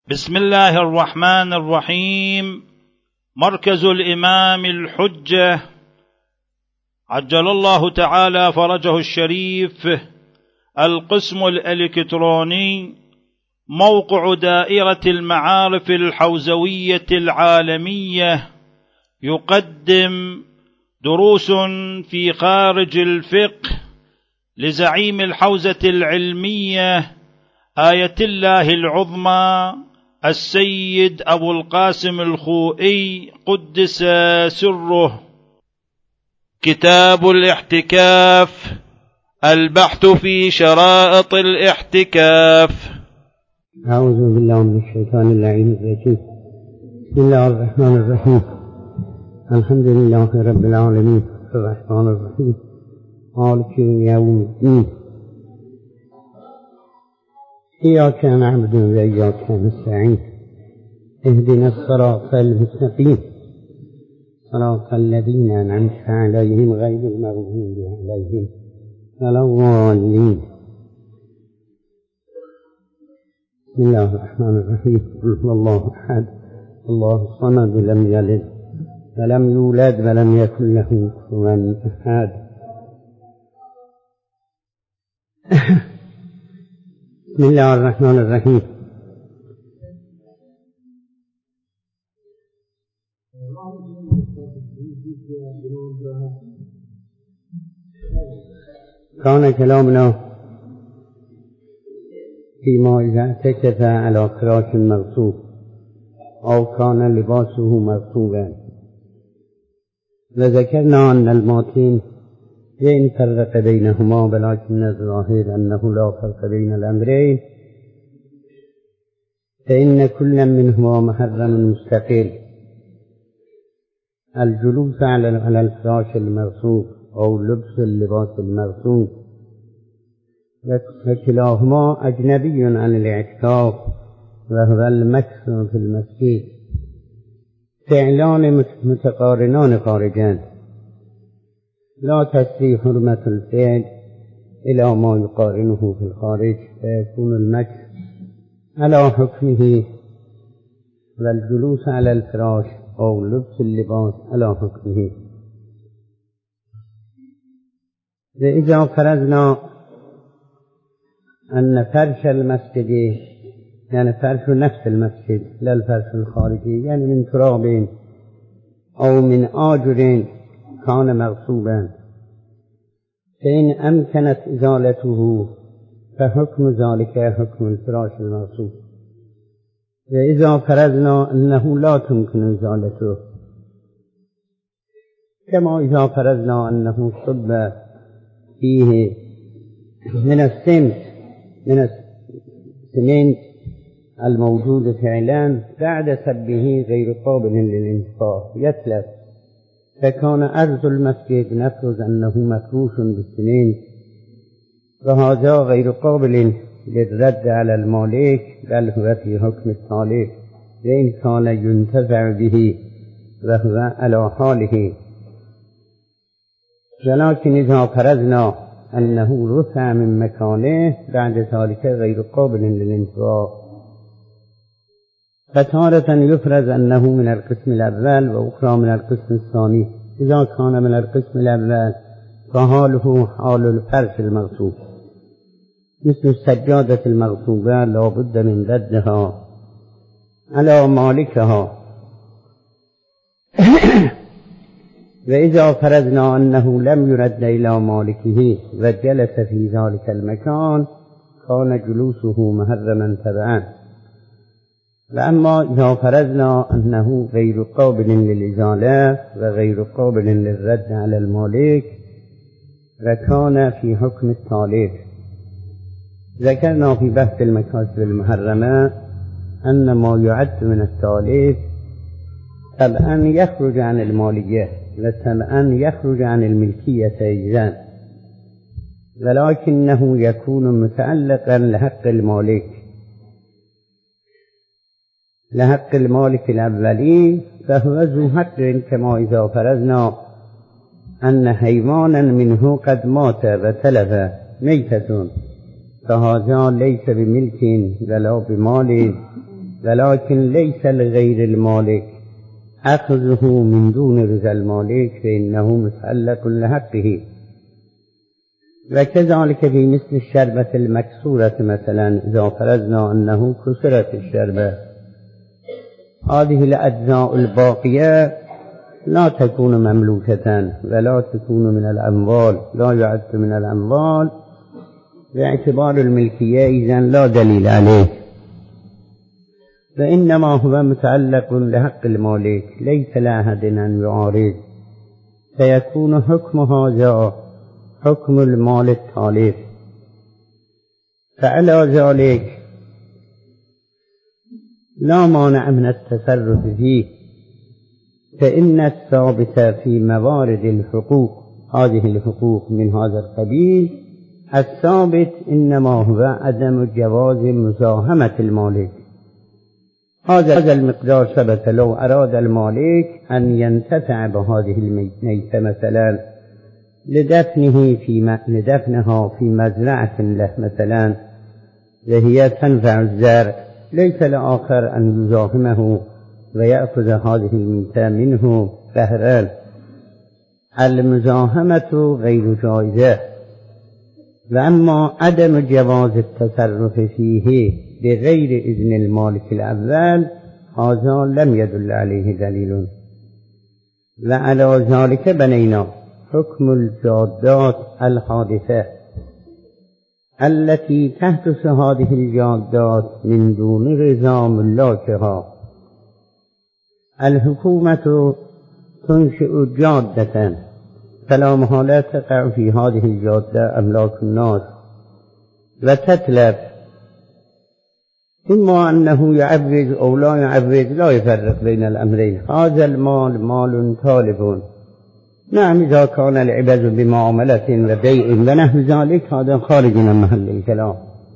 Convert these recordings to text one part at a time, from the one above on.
بسم الله الرحمن الرحيم. مركز الإمام الحجة عجل الله تعالى فرجه الشريف، القسم الإلكتروني، موقع دائرة المعارف الحوزوية العالمية، يقدم دروس في خارج الفقه لزعيم الحوزة العلمية آية الله العظمى السيد أبو القاسم الخوئي قدس سره. كتاب الاحتكاف، البحث في شرائط الاحتكاف. أعوذ بالله من الشيطان اللعين الرجيم. بسم الله الرحمن الرحيم. الحمد لله رب العالمين الرحمن الرحيم مالك يوم الدين. إياك نعبد وإياك نستعين، اهدنا الصراط المستقيم صراط الذين أنعمت عليهم غير المغضوب عليهم ولا الضالين. بسم الله الرحمن الرحيم. قل هو الله أحد الله الصمد لم يلد ولم يولد ولم يكن له كفوا أحد. بسم الله الرحمن الرحيم. كان كلامنا فيما إذا اعتكف على فراش مغصوب أو كان لباسه مغصوبا، وذكرنا أن الماتين وإن فرق بينهما ولكن الظاهر أنه لا فرق بين الأمرين، فإن كل منهما محرم مستقل. الجلوس على الفراش المغصوب أو لبس اللباس المغصوب، وكلاهما أجنبي عن الاعتكاف وهو المكث في المسجد، فعلان متقارنان خارجان، لا تسري حرمة الفعل إلى ما يقارنه في الخارج، فيكون المكث على حكمه والجلوس على الفراش أو لبس اللباس على حكمه. وإذا فرضنا أن فرش المسجد يعني فرش نفس المسجد لا الفرش الخارجي، يعني من تراب أو من آجر كان مغصوبا، فإن أمكنت إزالته فحكم ذلك حكم الفراش المغصوب. وإذا فرضنا أنه لا تمكن إزالته، كما إذا فرضنا أنه صب فيه من السمنت الموجود فعلا بعد سبه غير قابل للانتفاع يتلف، فكان أرض المسجد نفرض أنه مفروش بالسمنت، وهذا غير قابل للرد على المالك، بل هو في حكم الطالب وإن كان ينتفع به وهو على حاله. ولكن إذا فرضنا أنه رفع من مكانه بعد ذلك غير قابل للانتفاع، فتارة يفرض أنه من القسم الأول وأخرى من القسم الثاني. إذا كان من القسم الأول فحاله حال الفرش المغصوب، مثل السجادة المغصوبة لا بد من ردها على مالكها. وإذا فرضنا أنه لم يرد إلى مالكه وجلس في ذلك المكان كان جلوسه محرما تبعا. وأما إذا فرضنا أنه غير قابل للإزالة وغير قابل للرد على المالك وكان في حكم الطالب. ذكرنا في بحث المكاسب المحرمة أن ما يعد من الطالب طبعا يخرج عن المالية وطبعا يخرج عن الملكية أيضا، ولكنه يكون متعلقا لحق المالك الأولي، فهو ذو حق، كما إذا فرضنا أن حيوانا منه قد مات وتلف ميتة، فهذا ليس بملك ولا بمال، ولكن ليس لغير المالك أخذه من دون رضا المالك فإنه متعلق لحقه. وكذلك في مثل الشربة المكسورة مثلا إذا فرضنا أنه كسرت الشربة، هذه الأجزاء الباقية لا تكون مملوكة ولا تكون من الأموال، لا يعد من الأموال، باعتبار الملكية إذن لا دليل عليه، فإنما هو متعلق لحق المالك ليس لأحد أن يعارض، فيكون حكم هذا حكم المال التالف. فعلى ذلك لا مانع من التصرف فيه، فإن الثابت في موارد الحقوق، هذه الحقوق من هذا القبيل، الثابت إنما هو عدم جواز مزاحمة المالك. هذا المقدار ثبت لو أراد المالك أن ينتفع بهذه الميتة مثلا لدفنها في مزرعة له مثلا وهي تنفع الزرع، ليس لآخر أن يزاحمه ويأخذ هذه الميتة منه بهرا. المزاحمة غير جائزة. وأما عدم جواز التصرف فيه بغير إذن المالك الأول هذا لم يدل عليه دليل. وعلى ذلك بنينا حكم الجادات الحادثة التي تحدث هذه الجادات من دون رضا ملاكها. الحكومة تنشئ جادة فلا محالة تقع في هذه الجادة أملاك الناس وتتلف، إما أنه يعوض أو لا يعوض، لا يفرق بين الأمرين. هذا المال مال تالف، نعم إذا كان العبث بمعاملة وبيع ونحو ذلك هذا خارج من محل الكلام،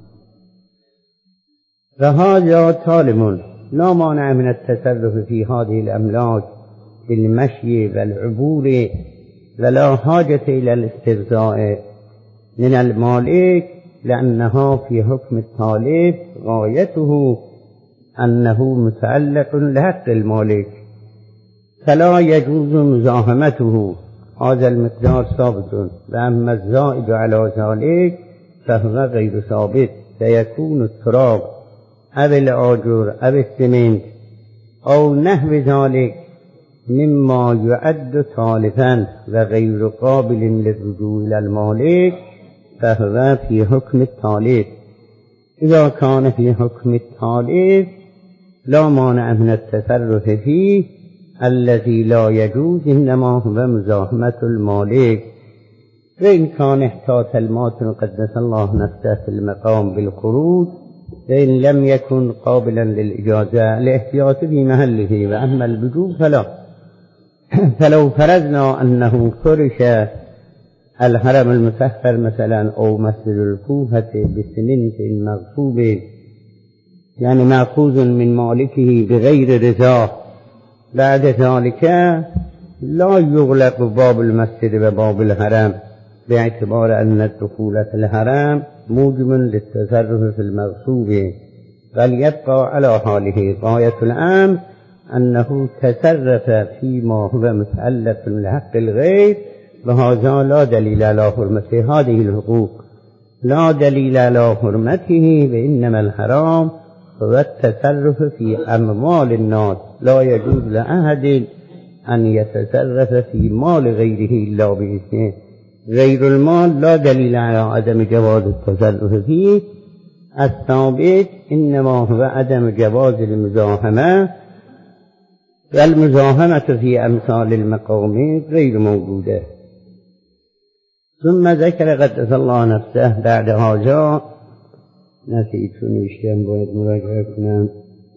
فهذا تالف لا مانع من التصرف في هذه الأملاك بالمشي والعبور، ولا حاجة إلى الاسترزاء من المالك، لأنها في حكم التالف غايته أنه متعلق لحق المالك فلا يجوز مزاحمته. هذا المقدار ثابت، وأما الزائد على ذلك فهو غير ثابت، فيكون التراب أو الآجر أو السمنت أو نحو ذلك مما يعد تالفا وغير قابل للرجوع إلى المالك فهو في حكم التالف. إذا كان في حكم التالف لا مانع من التصرف فيه، الذي لا يجوز إنما هو مزاحمة المالك. وإن كان احتاط الماتن قدس الله نفسه في المقام بالخروج، فإن لم يكن قابلا للإجازة الاحتياط في محله، وأما الوجوب فلا. فلو فرضنا أنه فرش الحرم المسحر مثلا أو مسجد الكوفة بسمنت مغصوب، يعني مأخوذ من مالكه بغير رضاه، بعد ذلك لا يغلق باب المسجد وباب الحرم، باعتبار أن الدخول في الحرم موجب للتصرف في المغصوب، بل يبقى على حاله. غاية الأمر أنه تصرف فيما هو متعلق بحق الغير، وهذا لا دليل على حرمته. هذه الحقوق لا دليل على حرمته، وإنما الحرام هو التصرف في أموال الناس. لا يجوز لأحد أن يتصرف في مال غيره إلا بإذنه. غير المال لا دليل على عدم جواز التصرف فيه. الثابت إنما هو عدم جواز المزاحمة، والمزاحمة في أمثال المقام غير موجودة. ثم ذكر قدس الله نفسه بعد هذا، نسيت نوشتم باید مراجعه کنم،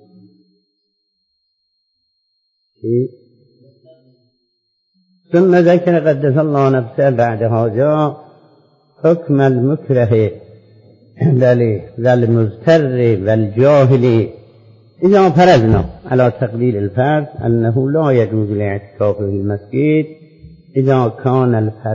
ثم ذكر قدس الله نفسه بعد هذا حكم المكره والمضطر والجاهل. إذا فرضنا على تقليل الفرض أنه لا يجوز الاعتكاف في المسجد إذا كان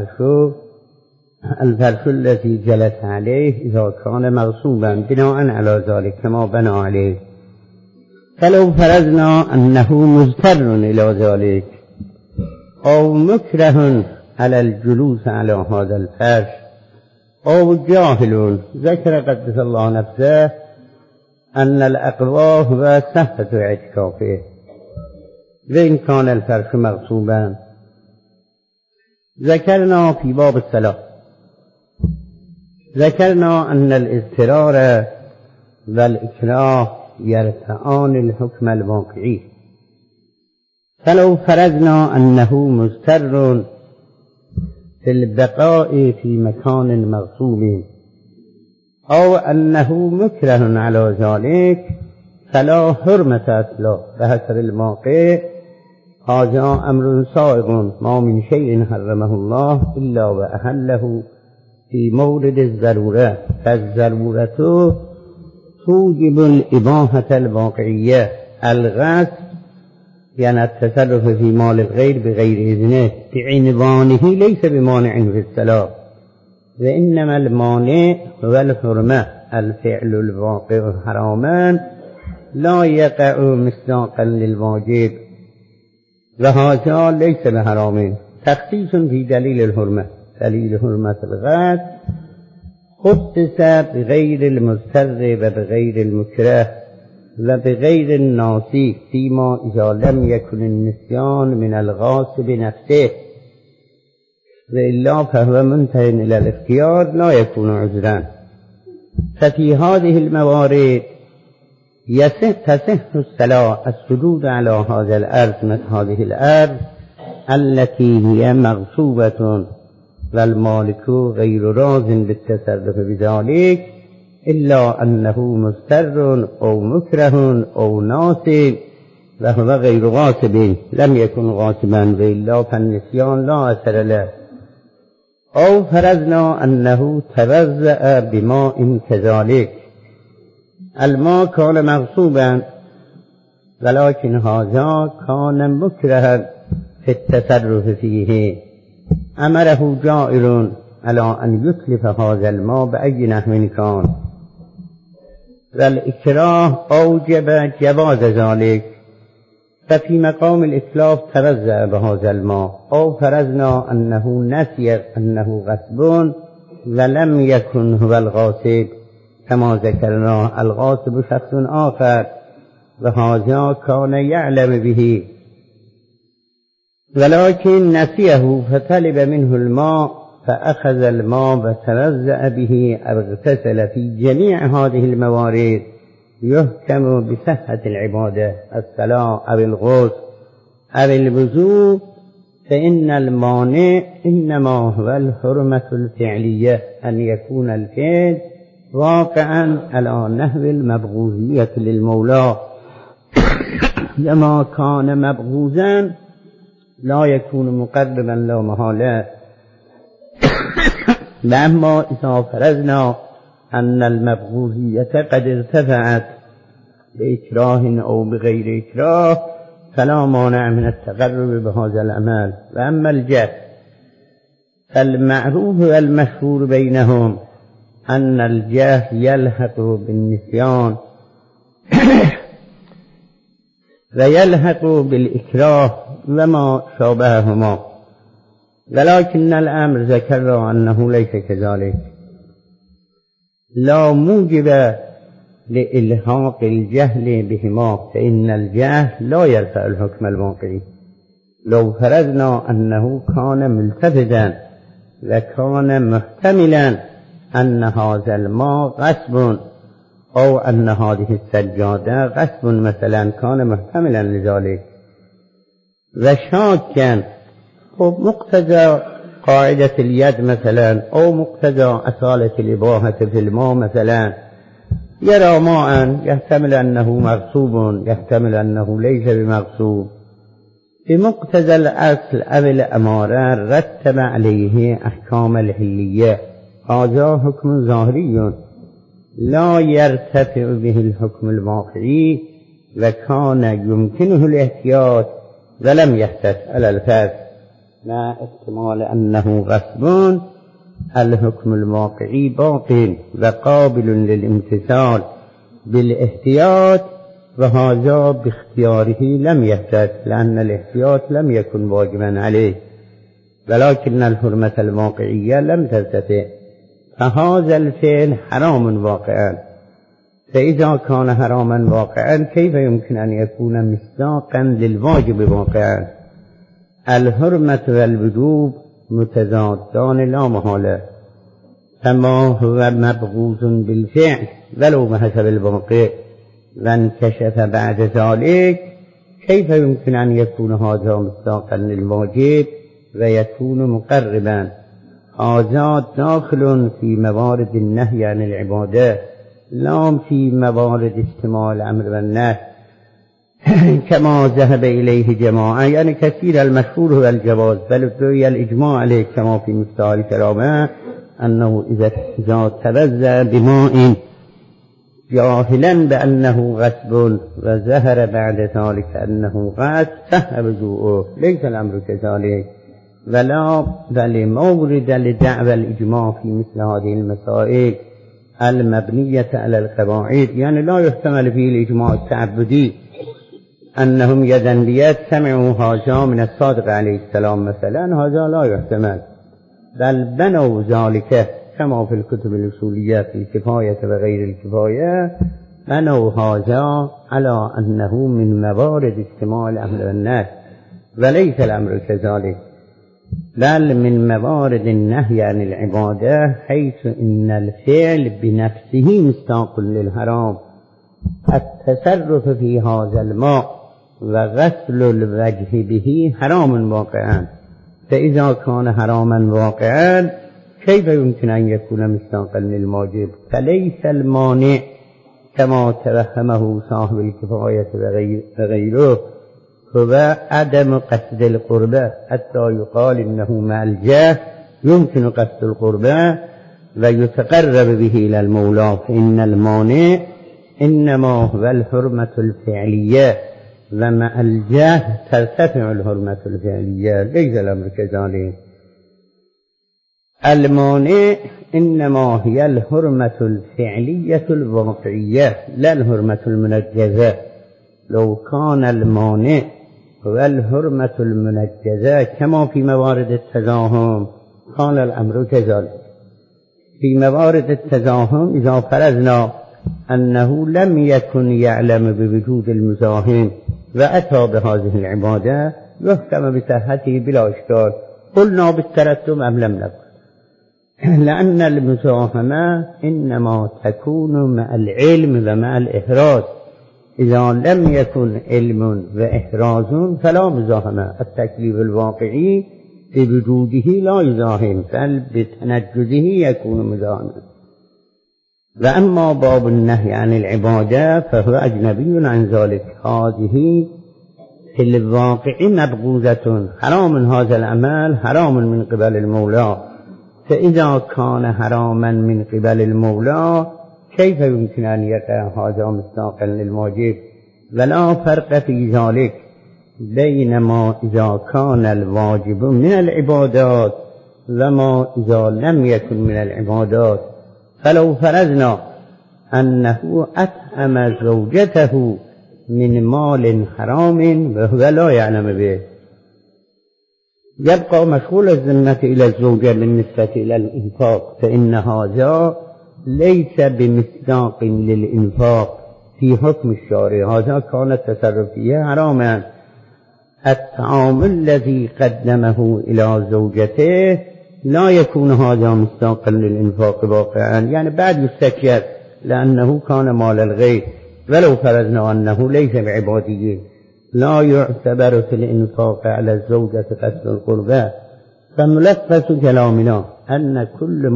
الفرش الذي جلس عليه إذا كان مغصوبا بناء على ذلك كما بنى عليه، فلو فرضنا أنه مضطر إلى ذلك أو مكره على الجلوس على هذا الفرش أو جاهل ذكر قدس الله نفسه أن الأقوى هو صحة اعتكافه وإن كان الفرش مغصوبا. ذكرنا في باب الصلاة ذكرنا أن الاضطرار والإكراه يرفعان الحكم الواقعي. فلو فرضنا أنه مضطر في البقاء في مكان مغصوب أو أنه مكره على ذلك فلا حرمة أصلا بحسب الموقع. هذا أمر سائغ ما من شيء حرمه الله إلا وأحله في مورد الضرورة، فالضرورة توجب الإباحة الواقعية. الغصب يعني التصرف في مال الغير بغير إذنه بعنوانه ليس بمانع في الصلاة، وإنما المانع هو الحرمة. الفعل الواقع حراما لا يقع مصداقا للواجب وهذا ليس بحرام. تخصيص في دليل الحرمة. دليل حرمة الغصب خصص بغير المضطر وبغير المكره وبغير الناسي فيما إذا لم يكن النسيان من الغاصب نفسه، وإلا فهو منتهٍ إلى الاختيار لا يكون عذرا. ففي هذه الموارد تصح الصلاة السجود على هذا الأرض مثل هذه الأرض التي هي مغصوبة والمالك غير راض بالتصرف بذلك إلا أنه مضطر أو مكره أو ناصب وهو غير غاصب لم يكن غاصبا وإلا فالنسيان لا أثر له. أو فرضنا أنه توضأ بماء كذلك، الماء كان مغصوبا ولكن هذا كان مكرها في التصرف فيه، أمره جائر على أن يتلف هذا الماء بأي نحو كان، والإكراه أوجب جواز ذلك، ففي مقام الإتلاف توضأ بهذا الماء. أو فرضنا أنه نسي أنه غصب ولم يكن هو الغاصب كما ذكرنا، الغاصب شخص آخر وهذا كان يعلم به ولكن نسيه فطلب منه الماء فأخذ الماء وتوضأ به أو اغتسل. في جميع هذه الموارد يحكم بصحة العبادة الصلاة أو الغسل أو الوضوء، فإن المانع إنما هو الحرمة الفعلية، أن يكون الفعل واقعا على نحو المبغوضية للمولى، لما كان مبغوضا لا يكون مقربا لا محالة. لما إذا فرضنا أن المبغوضية قد ارتفعت بإكراه أو بغير إكراه فلا مانع من التقرب بهذا العمل. وأما الجهل فالمعروف والمشهور بينهم أن الجهل يلحق بالنسيان ويلحق بالإكراه وما شابههما، ولكن الأمر ذكر أنه ليس كذلك، لا موجب لإلحاق الجهل بهما، فإن الجهل لا يرفع الحكم الواقعي. لو فرضنا أنه كان ملتفتا وكان محتملا أن هذا الماء غصب أو أن هذه السجادة غصب مثلا، كان محتملا لذلك وشاكا ومقتضى قاعدة اليد مثلا أو مقتضى أصالة الإباحة في الماء مثلا، يرى ماء يحتمل أنه مغصوب يحتمل أنه ليس بمغصوب، بمقتضى الأصل أو الأمارة رتب عليه أحكام الحلية. هذا حكم ظاهري لا يرتفع به الحكم الواقعي، وكان يمكنه الاحتياط ولم يحتج على الفرد مع احتمال أنه غصب. الحكم الواقعي باق وقابل للامتثال بالاحتياط وهذا باختياره لم يحدث لأن الاحتياط لم يكن واجبا عليه، ولكن الحرمة الواقعية لم ترتفع، فهذا الفعل حرام واقعا. فإذا كان حراما واقعا كيف يمكن أن يكون مصداقا للواجب واقعا؟ الحرمة والوجوب متضادان لا محالة، فما هو مبغوض بالفعل ولو بحسب الواقع وانكشف بعد ذلك كيف يمكن أن يكون هذا مصداقا للواجب ويكون مقربا؟ هذا داخل في موارد النهي عن العبادة لا في موارد اجتماع الأمر والنهي كما ذهب إليه جماعة، يعني كثير المشهور هو الجواز، بل روي الإجماع عليه كما في مفتاح الكرامة أنه إذا توضأ بماء جاهلا بأنه غسل وظهر بعد ذلك أنه غسل صح وضوءه، ليس الأمر كذلك، بل مورد لدعوى الإجماع في مثل هذه المسائل المبنية على القواعد، يعني لا يحتمل فيه الإجماع التعبدي أنهم يدا بيد سمعوا هذا من الصادق عليه السلام مثلا، هذا لا يحتمل، بل بنوا ذلك كما في الكتب الأصولية في الكفاية وغير الكفاية، بنوا هذا على أنه من موارد اجتماع الأمر والنهي، وليس الأمر كذلك، بل من موارد النهي عن العبادة، حيث إن الفعل بنفسه مصداق للحرام. التصرف في هذا الماء وغسل الوجه به حرام واقعا، فإذا كان حراما واقعا كيف يمكن أن يكون مصداقا للواجب؟ فليس المانع كما توهمه صاحب الكفاية وغيره هو عدم قصد القربة، حتى يقال إنه مع الجاه يمكن قصد القربة ويتقرب به إلى المولى، فإن المانع إنما هو الحرمة الفعلية، ومع الجاه ترتفع الحرمة الفعلية، ليس الأمر كذلك. المانع إنما هي الحرمة الفعلية الواقعية لا الحرمة المنجزة. لو كان المانع هو الحرمة المنجزة كما في موارد التزاحم كان الأمر كذلك. في موارد التزاحم إذا فرضنا أنه لم يكن يعلم بوجود المزاحم وأتى بهذه العبادة يحكم بصحته بلا إشكال، قلنا بالترتب أم لم نقل، لأن المزاحمة إنما تكون مع العلم ومع الإحراز، إذا لم يكن علم وإحراز فلا مزاحمة. التكليف الواقعي بوجوده لا يزاحم، بل بتنجزه يكون مزاحما. وأما باب النهي عن العبادة فهو أجنبي عن ذلك، هذه في الواقع مبغوضة، حرام هذا العمل حرام من قبل المولى، فإذا كان حراما من قبل المولى كيف يمكن أن يقع هذا مصداقا للواجب؟ ولا فرق في ذلك بينما إذا كان الواجب من العبادات وما إذا لم يكن من العبادات. فلو فرضنا أنه أطعم زوجته من مال حرام وهو لا يعلم به، يبقى مشغول الذمة إلى الزوجة بالنسبة إلى الإنفاق، فإن هذا ليس بمصداق للإنفاق في حكم الشارع، هذا كان التصرف فيه حراما. الطعام الذي قدمه إلى زوجته لا يكون هذا مصداقا للإنفاق واقعا، يعني بعد يستكشف لأنه كان مال الغير، ولو فرضنا أنه ليس بعبادية لا يعتبر في الإنفاق على الزوجة قصد القربى. فملخص كلامنا أن كل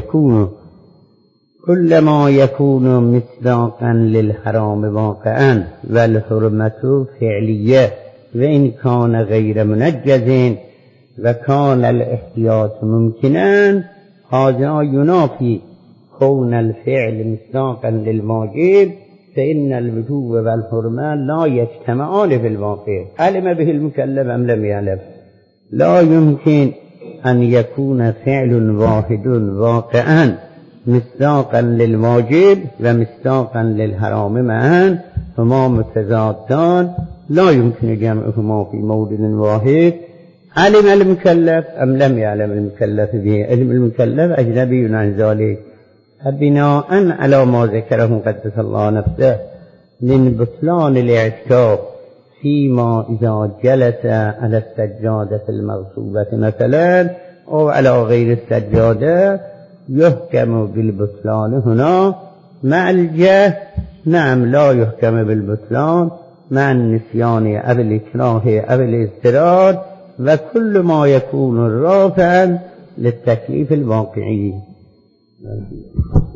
ما يكون مصداقا للحرام واقعا والحرمة فعلية، وإن كان غير منجز وكان الاحتياط ممكنا، هذا ينافي كون الفعل مصداقا للواجب، فإن الوجوب والحرمة لا يجتمعان في الواقع، علم به المكلف أم لم يعلم. لا يمكن أن يكون فعل واحد واقعا مصداقا للواجب ومصداقا للحرام معا، فما متضادان لا يمكن جمعهما في موضع واحد. علم المكلف أم لم يعلم المكلف به؟ علم المكلف أجنبي عن ذلك. بناء على ما ذكره قدس الله نفسه من بطلان الاعتكاف فيما إذا جلس على السجادة المغصوبة مثلا أو على غير السجادة يحكم بالبطلان هنا مع الجهل. نعم لا يحكم بالبطلان مع النسيان أو الإكراه أو الاضطرار وكل ما يكون رافعا للتكليف الواقعي.